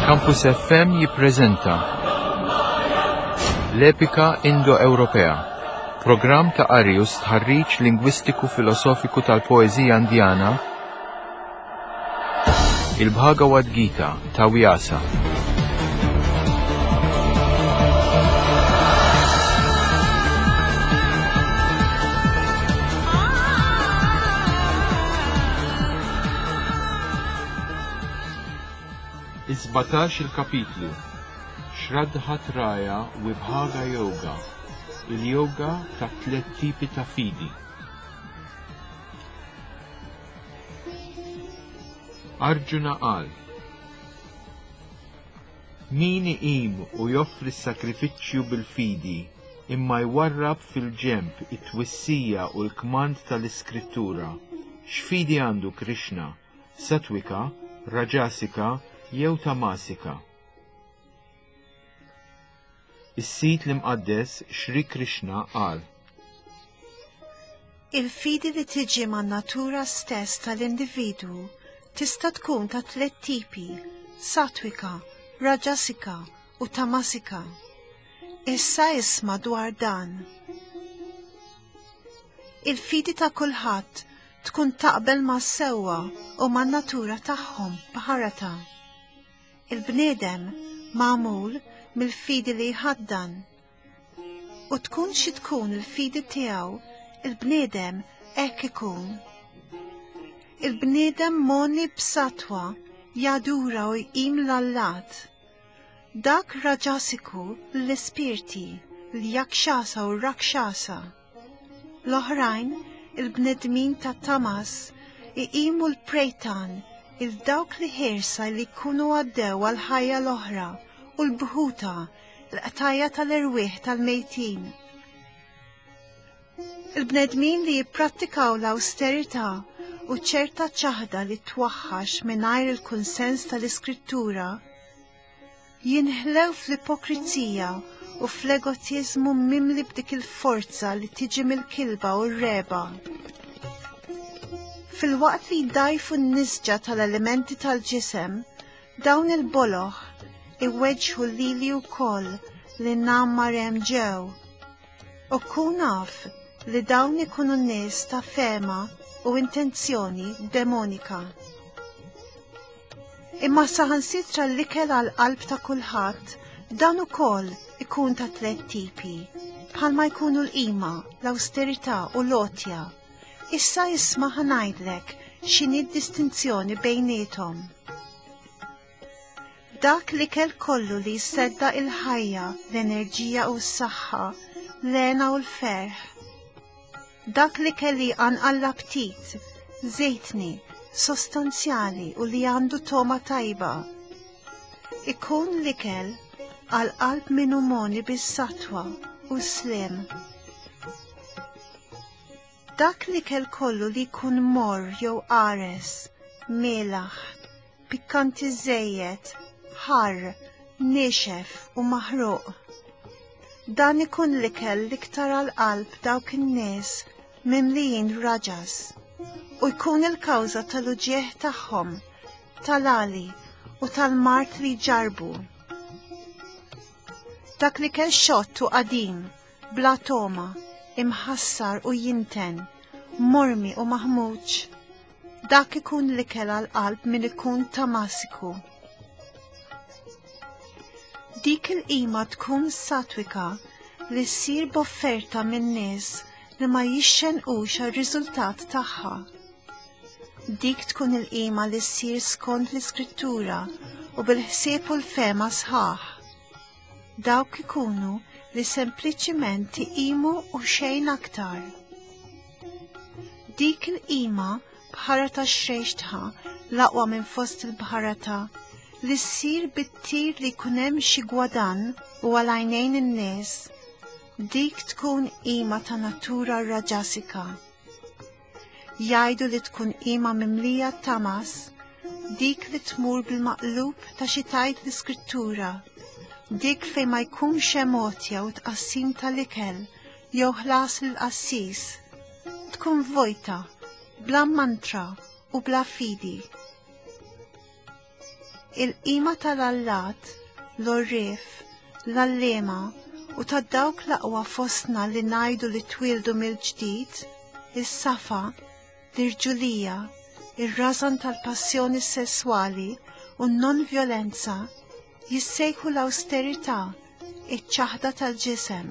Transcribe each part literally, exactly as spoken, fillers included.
Campus F M jippreżenta l-Epika Indo-Ewropea, programm ta' Arius tħarriġ lingwistiku filosofiku tal-poeżija Indjana, il-Bhagavad Gita ta' Vyasa. Is-sebgħatax il-kapitlu Shraddha Traya Vibhaga Yoga, il-yoga ta' tliet tipi ta' fidi. Arjuna qal: min iqim u joffri s-sakrifiċċju bil-fidi imma jwarrab fil-ġenb it-twissija u l-kmand tal-iskrittura, x'fidi għandu Krishna, satwika, rajasika jew tamasika. Is-sit l-imqaddes Shri Krishna qal: il-fidi li tiġi man-natura stess tal-individwu tista' tkun ta' tliet tipi: satwika, rajasika u tamasika. Issa isma' dwar dan. Il-fidi ta' kulħadd tkun taqbel ma' sewwa u man-natura tagħhom b'ħarata. Il-bniedem magħmul mill-fidi li jħaddan. U tkun xi tkun il-fidi tiegħu, il-bniedem hekk ikun. Il-bniedem moni b'satwa jadura u jqim l-allat. Dak rajasiku l-ispirti, l-jakshasa u r-rakshasa. L-oħrajn, il-bnedmin ta' tamas, iqimu l-prejtan, il-dawk li ħirsa li kunu għaddew għal-ħajja l-oħra u l-bħuta, l-qtajja tal-irwieħ tal-mejtin. Il-bnedmin li jipprattikaw l-austerità u ċerta ċaħda li twaħħax mingħajr il-kunsens tal-iskrittura, jinħlew fl-ipokrizija u fl-egotizmu mimli b'dik il-forza li tiġi mill-kilba u r-reba. Fil-waqt li jdajfu n-nisġa tal-elementi tal-ġisem, dawn il-boloħ iweġħu lili wkoll li nammar hemm ġew. U kun naf li dawn ikunu nies ta' fema u intenzjoni demonika. Imma saħansitra l-ikel għal-qalb ta' kulħadd dan ukoll ikun ta' tliet tipi, bħalma jkunu l-qima, l-austerità u l-otja. Issa isma' ħanajdlek x'inhi d-distinzjoni bejniethom. Dak l-ikel kollu li jsedda il-ħajja, l-enerġija u s-saħħa, l-għena u l-ferħ. Dak l-ikel li għanqal l-aptit, żejtni, sostanzjali u li għandu toma tajba. Ikun l-ikel għal-qalb min umoni bis-satwa u slim. Dak l-ikel kollu li kun mor jew qares, melaħ, pikkanti żejjed, ħarr, nixef u maħruq. Dan ikun l-ikel l-iktar għal-qalb dawk in-nies mimlijin raġas u jkun il-kawża tal-uġieħ tagħhom, tal-għali u tal-mart li ġarbu. Dak l-ikel xott u qadim, bla toma, imħassar u jinten, mormi u maħmuġ. Dak ikun l-ikel għal-qalb min ikun tamasiku. Dik il-qima tkun satwika li ssir b'offerta minn nies li ma jixxenqux għar-riżultat tagħha. Dik tkun il-qima li ssir skont l-iskrittura u bil-ħsieb u l-fema sħaħ. Dawk ikunu li sempliċiment iqimu u xejn aktar. Dik il-qima bħarata xrejxtħa laqwa minn fost il-bħarata li ssir bit-tir li kunem xi gwadan u għal-għajnejn in-nies. Dik tkun qima ta' natura rajasika. Jgħidu li tkun qima mimlija tamas, dik li tmur bil-maqlub ta' xi tgħid l-iskrittura. Dik fej ma jkunx emotja u tqassim tal-ikel, jew ħlas l-qassis, tkun vojta, bla mantra u bla fidi. il-qima tal-allat, l-orrif, l-allema u ta' dawk laqwa fostna li ngħidu li twildu mill-ġdid, is-safa, l-irġulija, ir-rażan tal-passjoni sesswali u n-non-vjolenza jissejħu l-awsterità, iċ-ċaħda tal-ġisem.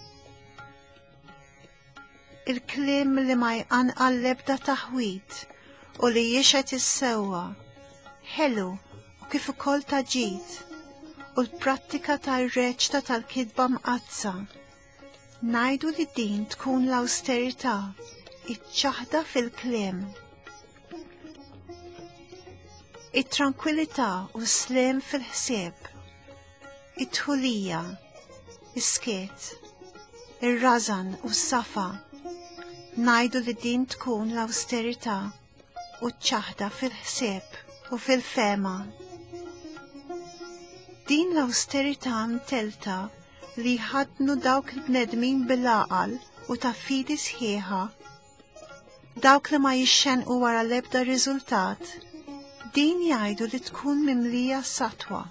Il-kliem li ma jqanqal l-ebda taħwit u li jixet is-sewwa, ħelu u kif ukoll taġid, u l-prattika tar-reċta tal-kidba mqazza. Ngħidu li din tkun l-awsterità, iċ-ċaħda fil-kliem. It-tranquillità u s-sliem fil-ħsieb, it-tħulija, is-skiet, ir-rażan u s-safa. Ngħidu li din tkun l-awsterità u ċ-ċaħda fil-ħsieb u fil-fema. Din l-awsterità mtelta li ħadnu dawk il-bnedmin bil-għaqal u ta' fidi sħiħa, dawk li ma jixxenqu wara l-ebda riżultat, din jgħidu li tkun mimlija satwa.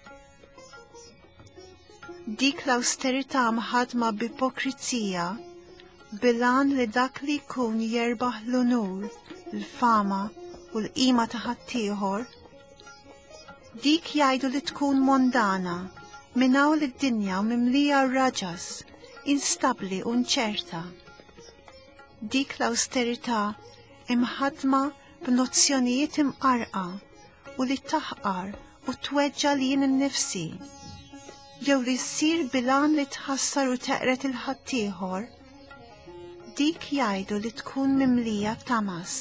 Dik l-awsterità mħadma b'ipokrizija, bilan li dak li jkun jerbaħ l-onur, l-fama u l-qima ta' ħaddieħor, dik jgħidu li tkun mondana, minnaw li d-dinja u mimlija raġas, instabli u nċerta. Dik l-awsterità imħadma b'nozzjonijiet imqarqa u li taħqar u tweġġa li jien innifsi, jew li ssir bilan li tħassar u teqret il-ħaddieħor, dik jgħidu li tkun mimlija tamas.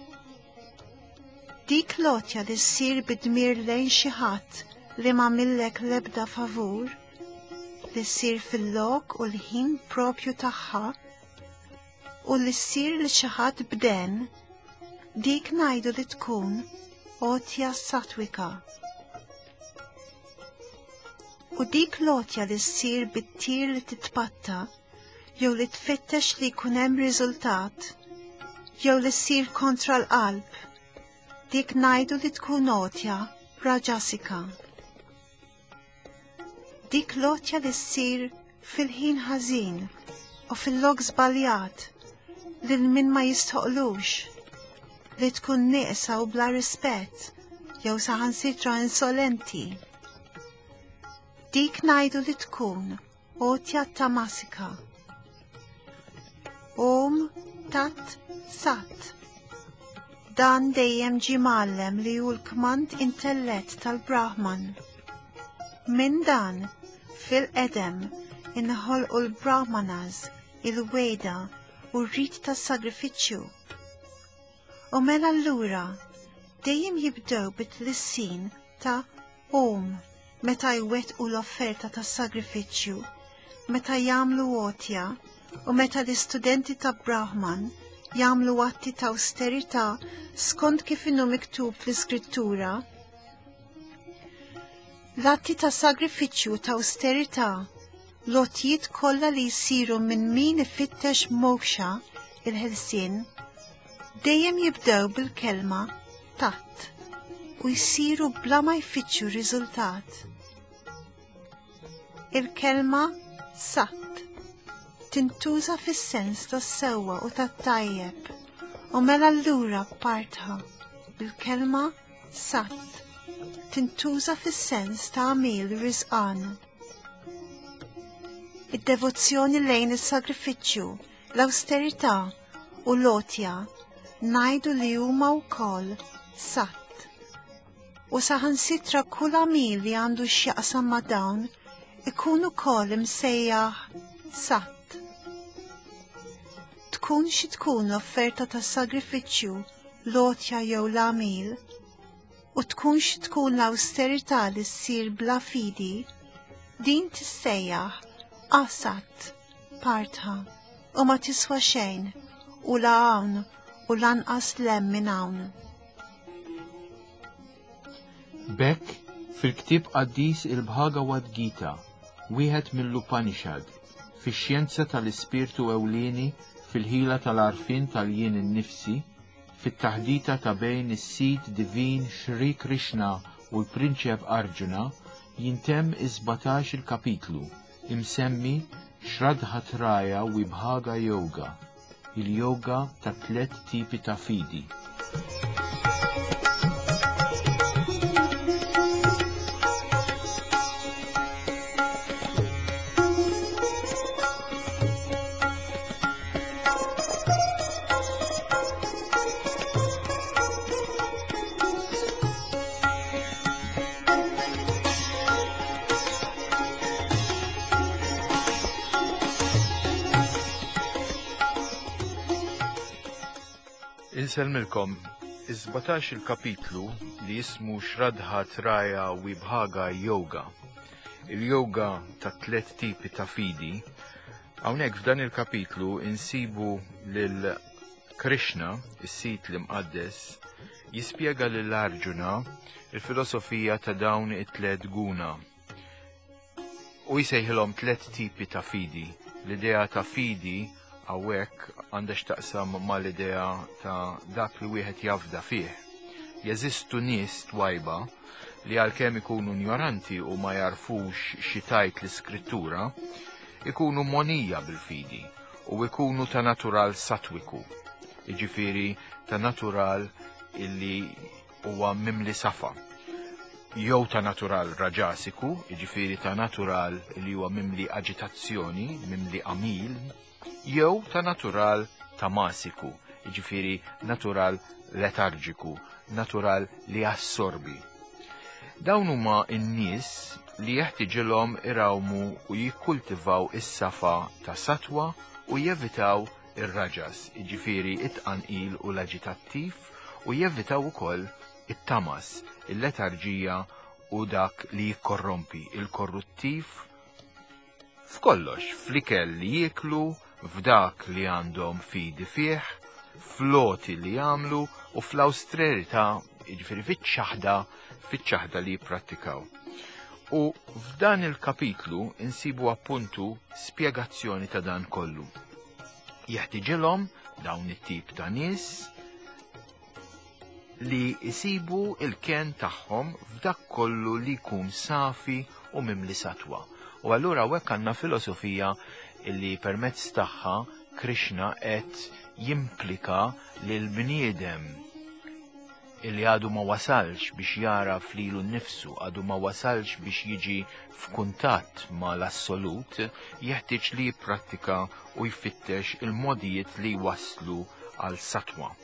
Dik lotja li ssir bidmir lejn xi ħadd li ma millek l-ebda favur, li ssir fil-lok u l-ħin propju tagħha, u li ssir li xi ħadd bden, dik ngħidu li tkun otja satwika. U dik lotja li ssir bit-tir li titpatta, jew li tfittex li jkun hemm riżultat, jew li ssir kontra l-qalb, dik ngħidu li tkun otja raġasika. Dik lotja li ssir fil-ħin ħażin u fil-lok żbaljat lil min ma jistħoqlux, li tkun nieqsa u bla rispett, jew saħansitra insolenti. Dik ngħidu li tkun otja tamasika. Om tat sat. Dan dejjem ġie mgħallem li hu l-kmand intellett tal-Brahman. Minn dan fil-qedem inħolqu l-Brahmanas, il-Weda u r-rit tas-sagrifiċċju. U mela allura dejjem jibdew bit-tlissin ta' Om meta jwettqu l-offerta tas-sagrifiċċju, meta jagħmlu għotja u meta l-istudenti ta' Brahman jagħmlu atti ta' austerità skont kif inhu miktub fl-Iskrittura. L-atti ta' sagrifiċċju ta' austerità, l-otjiet kollha li jsiru minn min ifittex moksha il-ħelsien, dejjem jibdew bil-kelma tat u jsiru bla ma jfittxu riżultat. Il-kelma sat tintuża fis-sens tas-sewwa u tat-tajjeb, u mela allura partha bil-kelma sat tintuża fis-sens ta' għamiel riżqan. Id-devozzjoni lejn is-sagrifiċċju, l-awsterità u l-għotja ngħidu li huma wkoll sat. U saħansitra kull għamiel li għandu x'jaqsam ma' dawn ikun ukoll imsejjaħ sat. Tkun xi tkun l-offerta tas-sagrifiċċju, l-għotja jew l-għamiel, u tkun xi tkun l-awsterità li ssir bla fidi, din tissejjaħ qasat partha u ma tiswa xejn u la hawn u lanqas lemm minn hawn. Bekk fil-ktieb qaddis il-Bhagavad Gita, wieħed mill-Upanishad, fix-xjenza tal-ispirtu ewlieni, fil-ħila tal-arfin tal-jien innifsi, fit-taħdita ta' bejn is-Sid Divin Shri Krishna u l-prinċep Arjuna jintemm is-sebgħtax il-kapitlu imsemmi Shraddha-traya Vibhaga Yoga, il-yoga ta' tliet tipi ta' fidi. Inselmilkom, is-sebgħtax il-kapitlu li jismu Shraddha-traya Vibhaga Yoga, il-yoga ta' tliet tipi ta' fidi. Hawnhekk f'dan il-kapitlu insibu lil Krishna, is-Sit li mqaddes, jispjega lil Arjuna il-filosofija ta' dawn it-tliet guna u jsejħilhom tliet tipi ta' fidi. L-idea ta' fidi hawnhekk għandha x'taqsam mal-idea ta' dak li wieħed jafda fih. Jeżistu nies twajba li għalkemm ikunu ignoranti u ma jarfux xi tajt l-iskrittura, ikunu monija bil-fidi u ikunu ta' natural satwiku, jiġifieri ta' natural illi huwa mimli safa. Jew ta' natural raġasiku, jiġifieri ta' natural li huwa mimli aġitazzjoni, mimli qamil, jew ta' natural tamasiku, jiġifieri natural letarġiku, natural li assorbi. Dawn huma n-nies li jeħtieġilhom irawmu u jikkultivaw is-safa ta' satwa u jevitaw ir-raġas, jiġifieri it-tqanqil u l-aġitattiv, u jevitaw ukoll it-tamas, il-letarġija u dak li jikkorrompi, il-korruttiv f'kollox, fl-ikel li jieklu, f'dak li għandhom fidi fih, floti li jagħmlu u fl-awsterità, jiġifieri fiċ-ċaħda, fiċ-ċaħda li jipprattikaw. U f'dan il-kapitlu insibu appuntu spjegazzjoni ta' dan kollu. Jeħtieġilhom dawn it-tip ta' nies li jsibu il-ken tagħhom f'dak kollu li jkun safi u mimli satwa. U allura hekk għandna filosofija illi permezz tagħha Krishna qed jimplika lil bniedem illi għadu ma wasalx biex jara flilu nnifsu, għadu ma wasalx biex jiġi f'kuntatt ma l-assolut, jeħtieġ li jipprattika u jfittex il-modijiet li waslu għal satwa.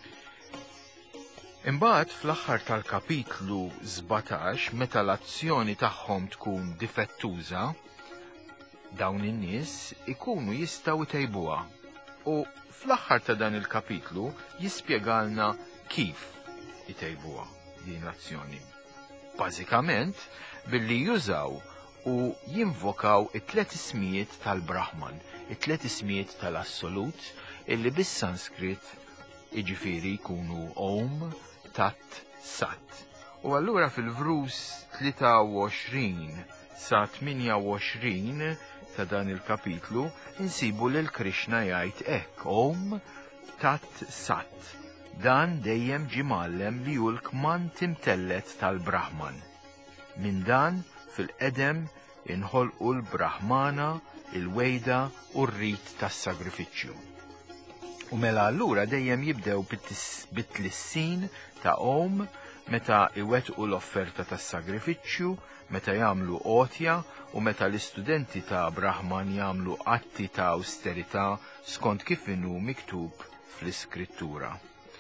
Imbagħad fl-aħħar tal-kapitlu sebgħatax, meta l-azzjoni tagħhom tkun difettuża, dawn in-nies ikunu jistgħu jtejbuha. U fl-aħħar ta' dan il-kapitlu jispjegalna kif jtejbuha din l-azzjoni. Bażikament billi jużaw u jinvokaw it-tliet ismijiet tal-Brahman, it-tliet ismijiet tal-Assolut, illi bis-Sanskrit jiġifieri jkunu Om, Tat, Sat. U allura fil-vrus tlieta u għoxrin sa tminja u għoxrin ta' dan il-kapitlu insibu lil Krishna jgħid hekk Om, Tat, Sat. Dan dejjem ġie mgħallem li hu l-kman timtellet tal-Brahman. Min dan fil-qedem inħolqu l-Brahmana, il-wejda u r-rit tas-sagrifiċċju. U mela allura dejjem jibdew bit-tlissin ta' Om meta iwettqu l-offerta tas-sagrifiċċju, meta jagħmlu qotja u meta l-istudenti ta' Brahman jagħmlu atti ta' austerità skont kif inhu miktub fl-iskrittura.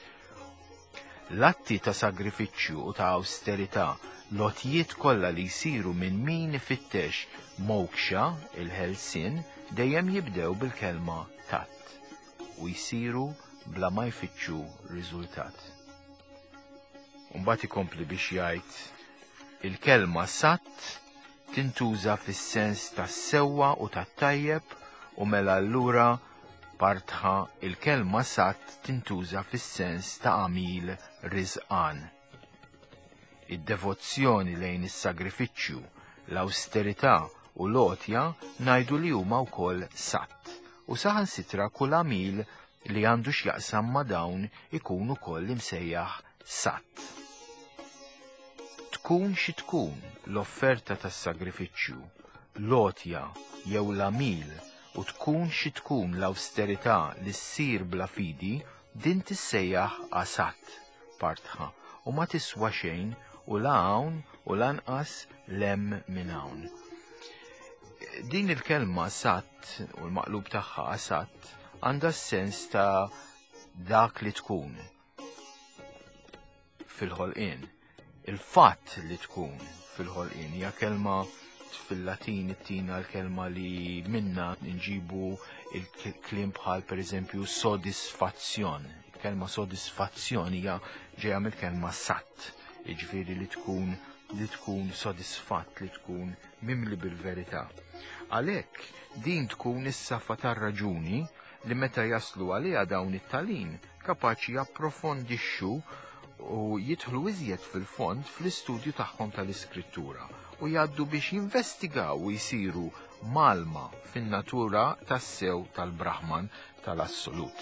L-atti ta' sagrifiċċju u ta' austerità, l-otjiet kollha li jsiru minn min ifittex moksha, il-ħelsien, dejjem jibdew bil-kelma tat u jsiru bla ma jfittxu riżultat. Mbagħad ikompli biex jgħid il-kelma sat tintuża fis-sens tas-sewwa u tat-tajjeb u mela allura partħa il-kelma sat tintuża fis-sens ta' għamil riżqan. Id-devozzjoni lejn is-sagrifiċċju, l-awsterità u l-għotja ngħidu li huma wkoll sat. U saħansitra kull għamil li għandu x'jaqsam ma' dawn ikun ukoll imsejjaħ sat. tkun xi tkun l-offerta tas-sagrifiċċju, l-għotja jew l-għamil u tkun xi tkun l-awsterità li ssir bla fidi, din tissejjaħ asat partħa u ma tiswa xejn u la hawn u lanqas lem minn hawn. Din il-kelma asat u l-maqlub tagħha asat għandha s-sens ta' dak li tkun fil-ħolqien. Il-fatt li tkun fil-ħolqien hija kelma fil-Latin ittina l-kelma li minna nġibu il-klim bħal pereżempju sodisfazzjon. Il-kelma sodisfazzjon hija ġejja mill-kelma sat, jiġifieri li tkun li tkun sodisfatt, li tkun mimli bil-verità. Għalhekk din tkun is-safa tar-raġuni li meta jaslu għaliha dawn it-tagħlim kapaċi japprofondixxu u jidħlu iżjed fil-fond fl-istudju tagħhom tal-iskrittura u jgħaddu biex jinvestigaw u jsiru malma fin-natura tas-sew tal-Brahman tal-assolut.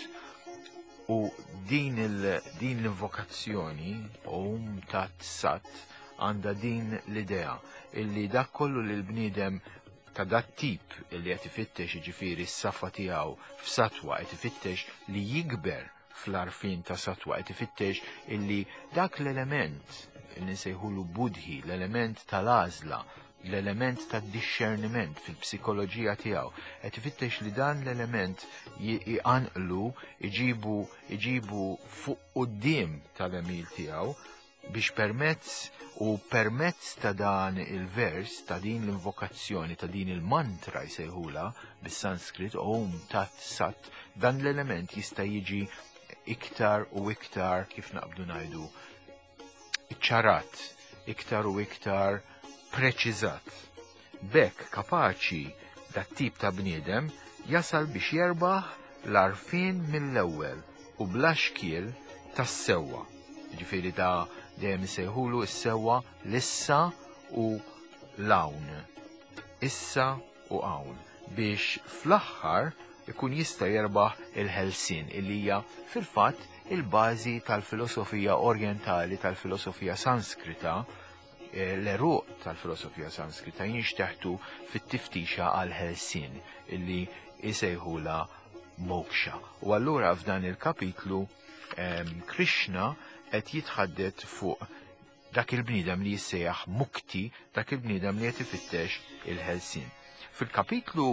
U din l-invokazzjoni Om Tat Sat għandha din l-idea illi dak kollu li l-bniedem ta' dat tip illi qed ifittex jiġifieri s-safa tiegħu f'satwa qed ifittex li jikber fl-arfin ta' satwa, qed ifittex illi dak l-element illi nsejħulu budhi, l-element tal-għażla, l-element tad-discerniment fil-psikoloġija tiegħu, qed ifittex li dan l-element jqanqlu iġibu iġibu fuq quddiem tal-emil tiegħu biex permezz u permezz ta' dan il-vers, ta' din l-invokazzjoni, ta' din il-mantra jsejħula bis-Sanskrit Om Tat Sat, dan l-element jista' jiġi iktar u iktar kif naqbdu ngħidu iċċarat, iktar u iktar preċiżat. Bekk kapaċi dat tip ta' bniedem jasal biex jerbaħ l-arfin mill-ewwel u bla xkiel tas-sewwa. Ġifieri ta' dejjem isejħulu s-sewwa l-issa u l-hawn. Issa u hawn biex fl-aħħar ikun jista' jerbaħ il-ħelsien illi hija fil-fatt il-bażi tal-filosofija orjentali, tal-filosofija Sanskrita, l-eruq tal-filosofija Sanskrita jinxteħtu fit-tiftixa għal ħelsien illi isejħula moksha. U allura f'dan il-kapitlu Krishna qed jitħaddet fuq dak il-bniedem li jissejjaħ mukti, dak il-bniedem li qed ifittex il-ħelsien. Fil-kapitlu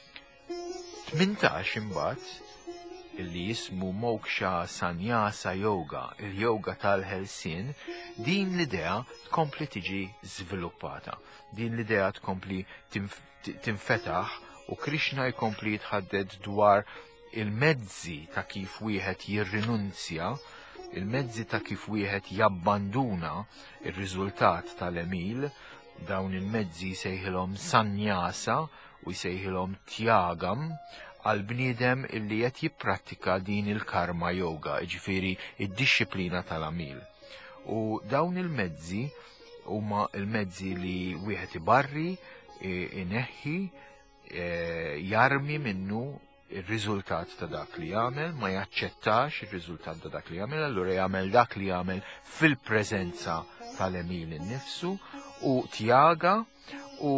tmintax imbagħad illi jismu Moksha Sannyasa Yoga, il-yoga tal-ħelsien, din l-idea tkompli tiġi żviluppata. Din l-idea tkompli tinfetaħ u Krishna jkompli jitħadded dwar il-mezzi ta' kif wieħed jirrinunzja, il-mezzi ta' kif wieħed jabbanduna ir-riżultat tal-emil, dawn il-mezzi jsejħilhom sannyasa u jsejħilhom tyagam għal bniedem illi qed jipprattika din il-karma yoga, ġifieri id-dixxiplina tal-għamil. U dawn il-mezzi huma il-mezzi li wieħed ibarri, ineħħi, jarmi minnu il-riżultat ta' dak li jagħmel, ma jaċċettax il-riżultat ta' dak li jagħmel, allura jagħmel dak li jagħmel fil-preżenza tal-emil innifsu u tjaga u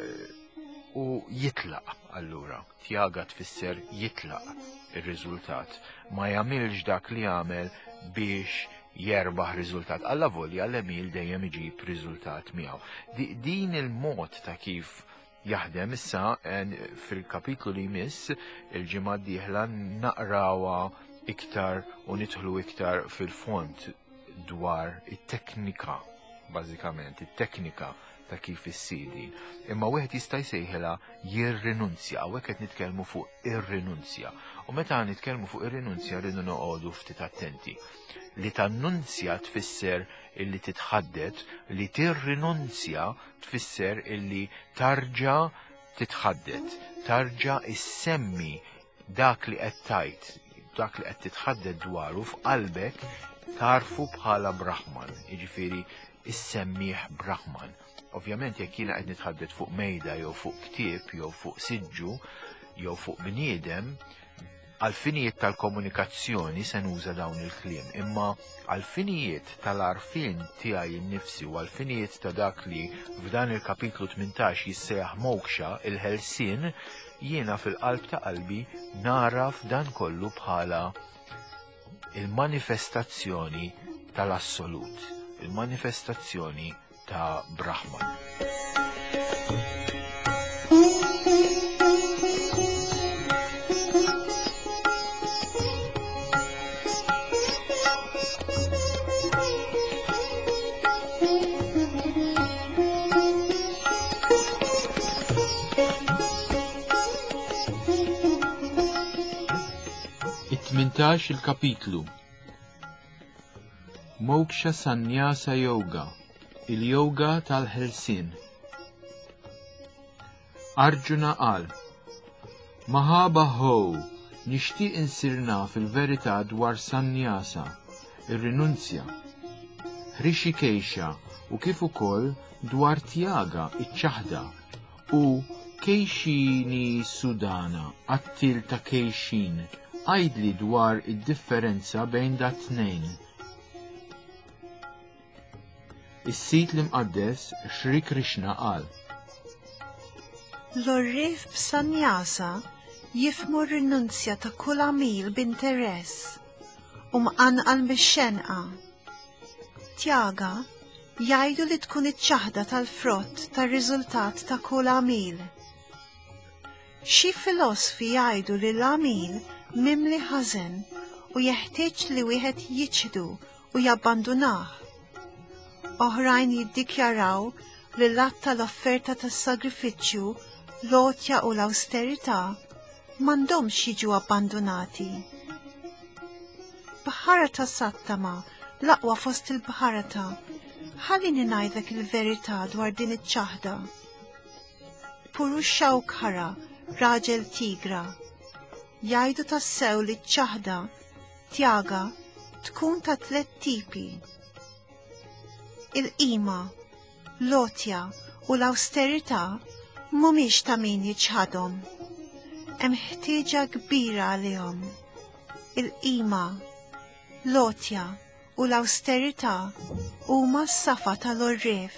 u jitlaq allura. Tjaga tfisser jitlaq ir-riżultat. Ma jagħmilx dak li jagħmel biex jerbaħ riżultat. Alla volja l-emil dejjem iġib riżultat miegħu. Din il-mod ta' kif jaħdem issa fil-kapitlu li jmiss il-ġimgħa d-dieħla naqrawa iktar u nidħlu iktar fil-font dwar it-teknika, bażikament, it-teknika ta' kif issidi. Imma wieħed jista' jsejħilha jirrinunzja, u hekk qed nitkellmu fuq ir-rinunzja. U meta nitkellmu fuq ir-rinunzja rridu noqogħdu ftit attenti. Li tannunzja tfisser illi titħaddet, li tirrinunzja tfisser illi tarġa' titħaddet, tarġa' issemmi dak li qed tajt, dak li qed titħaddet dwaru f'qalbek tarfu bħala Brahman, jiġifieri issemmih Brahman. Ovvjament jekk jiena qed nitħaddet fuq mejda jew fuq ktieb jew fuq siġġu jew fuq bniedem, Għal-finijiet tal-komunikazzjoni se nuża dawn il-kliem, imma għal-finijiet tal-arfin tiegħi nnifsi u għal-finijiet ta' dak li f'dan il-kapitlu tmintax jissejjaħ moksha il-ħelsien, jiena fil-qalb ta' qalbi nara f'dan kollu bħala il-manifestazzjoni tal-assolut, il-manifestazzjoni ta' Brahman. it-tmintax il-kapitlu Moksha Sannyasa Yoga, il-yoga tal-ħelsien. Arjuna qal: Mahaba ho, nixtieq insirna fil-verità dwar sannyasa, ir-rinunzja, Hrishikesha u kif ukoll dwar tjaga, iċ-ċaħda, u Keixini Sudana, attil ta' Keixin, għajdli dwar id-differenza bejn da tnejn. Is-sit l-imqaddes Shri Krishna qal: L-orrif b'sannyasa jifmu r-rinunzja ta' kull għamil b'interess u mqanqal bix-xenqa. Tjaga jgħidu li tkun iċ-ċaħda tal-frott tar-riżultat ta' kull għamil. Xi filosofi jgħidu li l-għamil mimli ħażen u jeħtieġ li wieħed jiċħdu u jabbandunah. Oħrajn jiddikjaraw li l-att tal-offerta tas-sagrifiċċju, l-għotja u l-awsterità m'għandhomx jiġu abbandunati. Bħarata Sattama, l-aqwa fost il-bħarata, ħallini ngħidlek il-verità dwar din iċ-ċaħda. Purushaukara, raġel tigra, jgħidu tassew li ċ-ċaħda, tjaga, tkun ta' tliet tipi. Il-qima, l-għotja u l-awsterità mhumiex ta' min jiċħadhom. Hemm ħtieġa kbira għalihom. Il-qima, l-għotja u l-awsterità huma s-safa tal-orrif.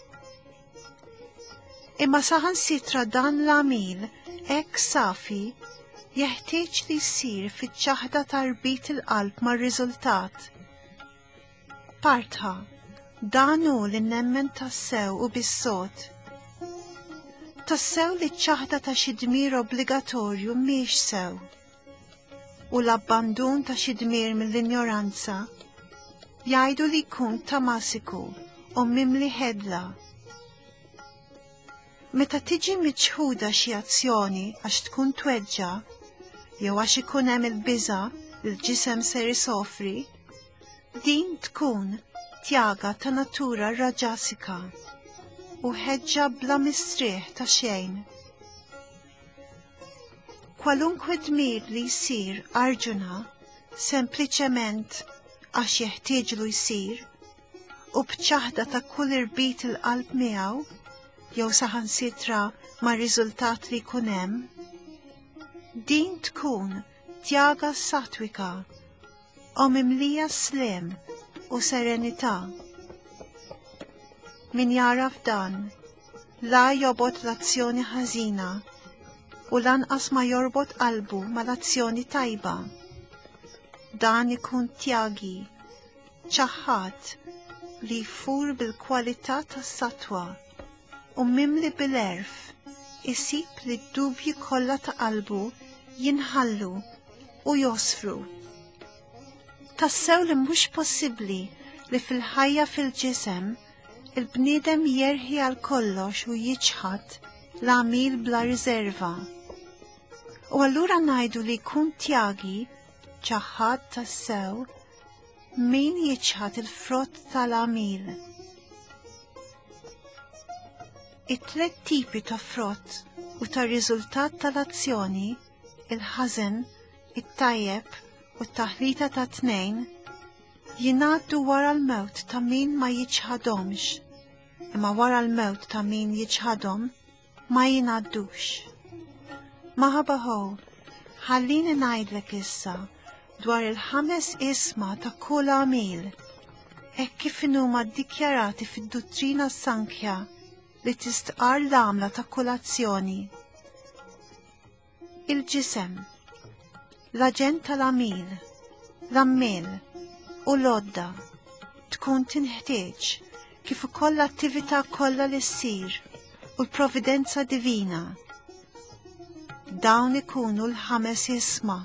Imma saħansitra dan l-għamil hekk safi jeħtieġ li jsir fiċ-ċaħda tarbit il-qalb mar-riżultat. Partha, dan hu li nemmen tassew u bis-sod. Tassew li ċ-ċaħda ta' xi dmir obbligatorju mhix sew. U l-abbandun ta' xi dmir mill-injoranza jgħidu li jkun tamasiku u mimli ħedla. Meta tiġi miċħuda xi azzjoni għax tkun tweġġa, jew għax ikun hemm il-biża' li l-ġisem ser isofri, din tkun tjaga ta' natura raġasika u ħeġġa bla mistrieħ ta' xejn. Kwalunkwe dmir li jsir Arjuna sempliċement għax jeħtieġlu jsir u b'ċaħda ta' kull irbit il-qalb miegħu jew saħansitra ma' riżultat li jkun hemm, din tkun tjaga satwika u mimlija slem u serenità. Min jaraf dan, la jobot l-azzjoni ħażina u lanqas ma jorbot qalbu mal-azzjoni tajba. Dan ikun tjagi, ċaħħat li jfur bil-kwalità tas-satwa u mimli bil-erf isib li d-dubji kollha ta' qalbu jinħallu u josfru. Tassew li mhux possibbli li fil-ħajja fil-ġisem il-bniedem jerħi għal kollox u jiċħad l-għamil bla riserva. U allura ngħidu li jkun tjagi ċaħħad tassew min jiċħad il-frott tal-għamil. It-tlet tipi ta' frott u ta' riżultat tal-azzjoni, il-ħażen, it-tajjeb u t-taħlita ta' tnejn, jingħaddu wara l-mewt ta' min ma jiċħadhomx, imma wara l-mewt ta' min jiċħadhom ma jingħaddux. Maħabaħu, ħallini ngħidlek issa dwar il-ħames isma ta' kull għamil, hekk kif huma ddikjarati fid-dottrina Sankhya li tistqar l-għamla ta' kull azzjoni. Il-ġisem, l-aġent tal-għamil, l-ammil u l-odda tkun tinħtieġ kif ukoll l-attività kollha li ssir u l-providenza divina. Dawn ikunu l-ħames isma.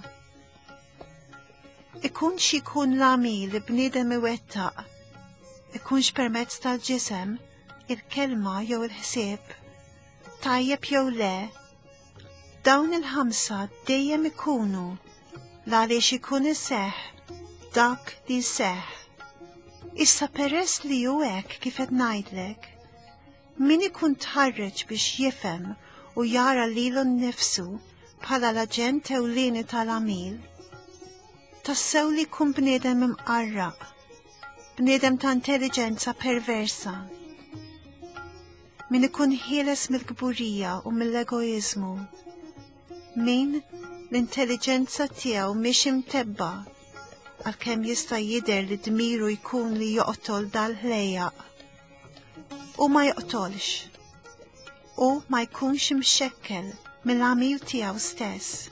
Ikun x'ikun l-għamil li bniedem iwettaq, ikunx permezz tal-ġisem, il-kelma jew il-ħsieb, tajjeb jew le, dawn il-ħamsa dejjem ikunu għaliex ikun iseħħ dak li jseħħ. Issa peress li hu hekk kif qed ngħidlek, min ikun tħarreġ biex jifhem u jara lilu nnifsu bħala l-aġent ewlieni tal-għamil, tassew li jkun bniedem imqarraq, bniedem ta' intelligenza perversa. Min ikun ħieles mill-kburija u mill-egoizmu, min l-intelligenza tiegħu mhix imtebba għalkemm jista' jidher li dmiru jkun li joqtol dal-ħlejjaq u ma joqtolx u ma jkunx imxekkel mill-għamil tiegħu stess.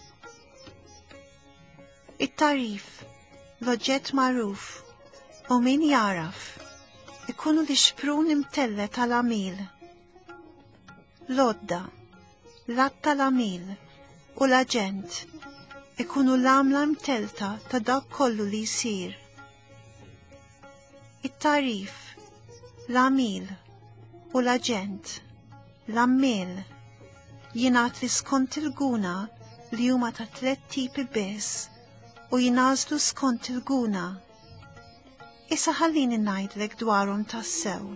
It-tarif, l-oġġett magħruf u min jaraf ikunu li xprun imtellet tal-għamil. L-odda, l-att tal-għamil u l-aġent ikunu l-għamla mtelta ta' dak kollu li jsir. It-tarif, l-għamil u l-aġent, l-ammil, jingħat li skont il-guna li huma ta' tliet tipi biss u jingħażlu skont il-guna. Issa ħallini ngħidlek dwarhom tassew.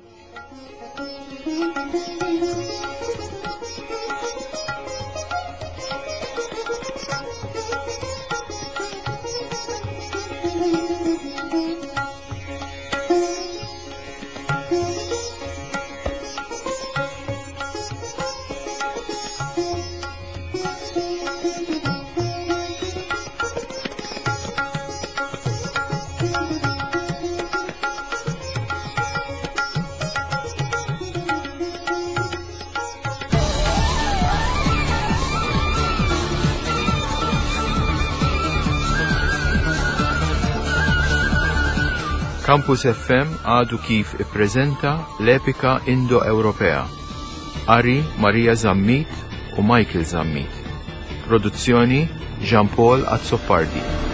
Campus F M għadu kif ippreżenta l-epika Indo-Ewropea. Ari Marija Zammit u Michael Zammit. Produzzjoni Jean Paul Azzopardi.